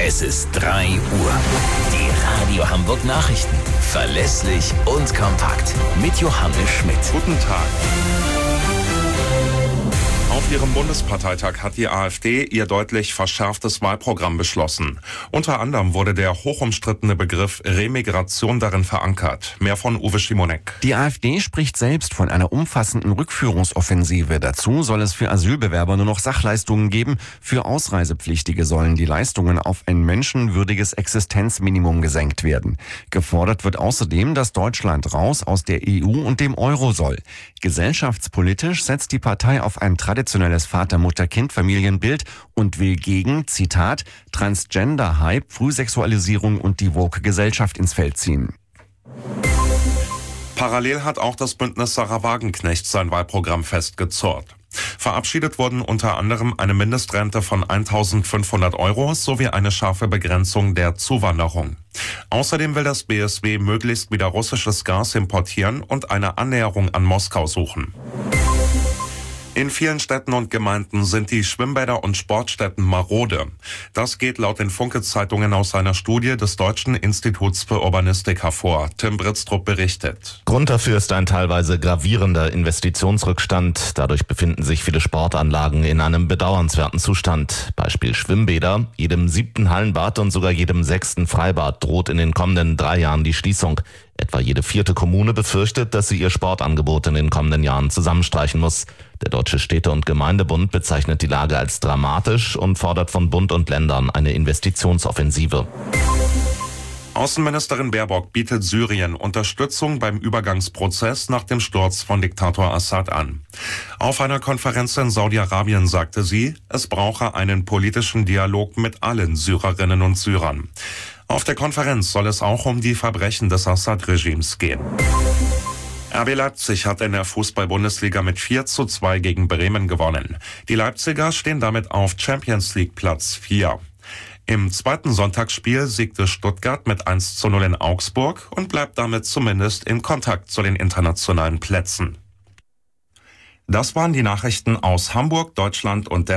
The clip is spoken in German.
Es ist 3 Uhr. Die Radio Hamburg Nachrichten. Verlässlich und kompakt. Mit Johannes Schmidt. Guten Tag. Auf ihrem Bundesparteitag hat die AfD ihr deutlich verschärftes Wahlprogramm beschlossen. Unter anderem wurde der hochumstrittene Begriff Remigration darin verankert. Mehr von Uwe Schimonek. Die AfD spricht selbst von einer umfassenden Rückführungsoffensive. Dazu soll es für Asylbewerber nur noch Sachleistungen geben. Für Ausreisepflichtige sollen die Leistungen auf ein menschenwürdiges Existenzminimum gesenkt werden. Gefordert wird außerdem, dass Deutschland raus aus der EU und dem Euro soll. Gesellschaftspolitisch setzt die Partei auf ein traditionelles Vater-Mutter-Kind-Familienbild und will gegen, Zitat, Transgender-Hype, Frühsexualisierung und die woke-Gesellschaft ins Feld ziehen. Parallel hat auch das Bündnis Sarah Wagenknecht sein Wahlprogramm festgezurrt. Verabschiedet wurden unter anderem eine Mindestrente von 1.500 € sowie eine scharfe Begrenzung der Zuwanderung. Außerdem will das BSW möglichst wieder russisches Gas importieren und eine Annäherung an Moskau suchen. In vielen Städten und Gemeinden sind die Schwimmbäder und Sportstätten marode. Das geht laut den Funke-Zeitungen aus einer Studie des Deutschen Instituts für Urbanistik hervor. Tim Britztrup berichtet. Grund dafür ist ein teilweise gravierender Investitionsrückstand. Dadurch befinden sich viele Sportanlagen in einem bedauernswerten Zustand. Beispiel Schwimmbäder. Jedem 7. Hallenbad und sogar jedem 6. Freibad droht in den kommenden 3 Jahren die Schließung. Etwa jede 4. Kommune befürchtet, dass sie ihr Sportangebot in den kommenden Jahren zusammenstreichen muss. Der Deutsche Städte- und Gemeindebund bezeichnet die Lage als dramatisch und fordert von Bund und Ländern eine Investitionsoffensive. Außenministerin Baerbock bietet Syrien Unterstützung beim Übergangsprozess nach dem Sturz von Diktator Assad an. Auf einer Konferenz in Saudi-Arabien sagte sie, es brauche einen politischen Dialog mit allen Syrerinnen und Syrern. Auf der Konferenz soll es auch um die Verbrechen des Assad-Regimes gehen. RB Leipzig hat in der Fußball-Bundesliga mit 4:2 gegen Bremen gewonnen. Die Leipziger stehen damit auf Champions League Platz 4. Im zweiten Sonntagsspiel siegte Stuttgart mit 1:0 in Augsburg und bleibt damit zumindest in Kontakt zu den internationalen Plätzen. Das waren die Nachrichten aus Hamburg, Deutschland und der